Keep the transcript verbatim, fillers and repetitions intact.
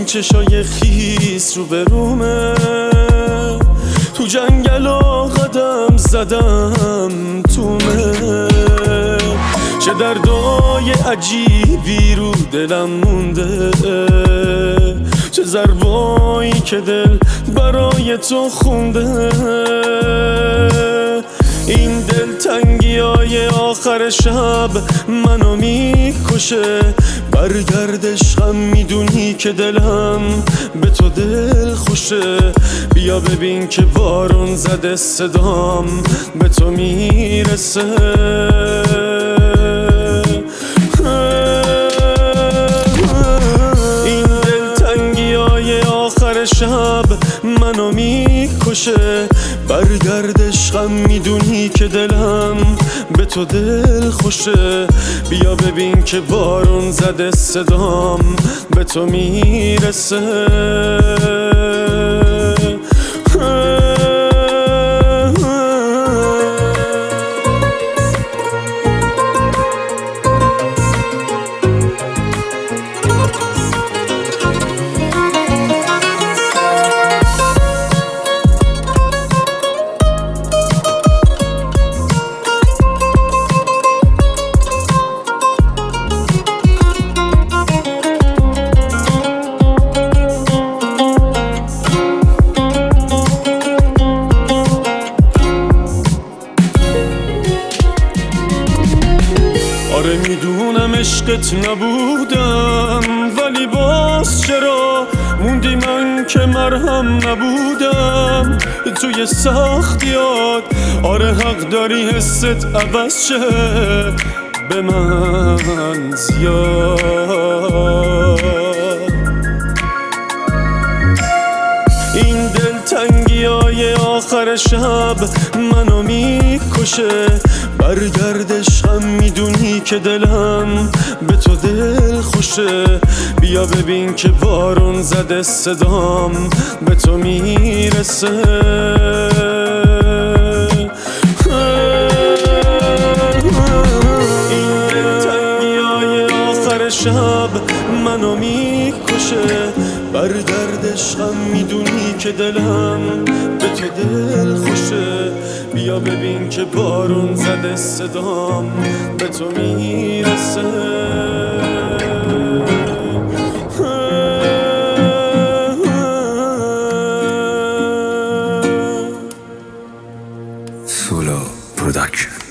چشای خیس رو برومه، تو جنگل و قدم زدم تومه، چه دردای عجیبی رو دلم مونده، چه ضربایی که دل برای تو خونده. این دلتنگی های آخر شب منو میکشه، برگرد عشقم میدونی که دلم به تو دل خوشه، بیا ببین که بارون زده صدام به تو میرسه. این دلتنگی های آخر شب منو میکشه، برگرد عشقم میدونی که دلم به تو دل خوشه، بیا ببین که بارون زده صدام به تو میرسه. آره میدونم عشقت نبودم، ولی باز چرا موندی من که مرهم نبودم توی سختیات. آره حق داری حست عوض شه به من زیاد. این دلتنگی های آخر شب منو میکشه، برگرد عشقم میدونی که دلم به تو دل خوشه، بیا ببین که بارون زده صدام به تو میرسه. این دلتنگی های آخر شب منو میکشه، برگرد عشقم میدونی که دلم به تو دل خوشه، بیا ببین که بارون زده صدام به تو میرسه. Solo Production.